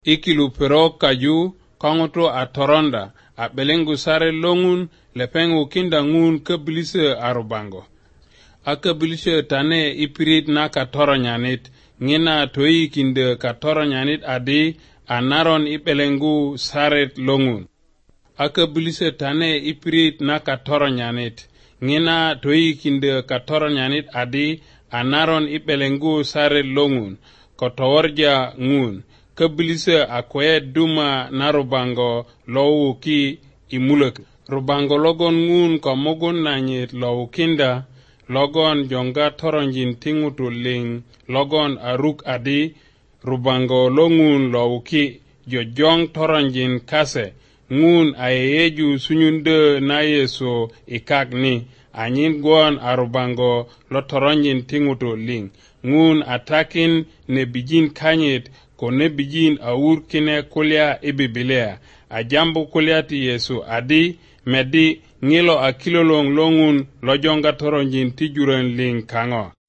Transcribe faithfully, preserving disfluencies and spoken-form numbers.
ikilu pero kaju kongoto a toronda a belengu sare longun lepengu kinda ngun kebilise arubango. A kebilise tane ipirit na ka toronyanit ngina toi kinde ka toronyanit adi a naron ipelengu sare longun. A kebilise tane ipirit na ka toronyanit ngina toi kinde ka toronyanit adi a naron ipelengu sare longun ko towarja ngun. Kebilise akwe duma na rubango lowu ki imulek. Rubango logon ngun ko mogon nanyit lowu kinda logon jonga toronjin tingutu ling logon aruk adi rubango longun lowu ki jojong toronjin kase ngun ayeju sunyunde na yeso ikagni anyin gwan arubango lo toronjin tingutu ling ngun atakin ne bijin kanyit ko ne bijin awur kine kulya ibibilea a jambu kulya ti yesu adi medi ngilo a kilolong longun lojonga toronjin tijuren ling kango.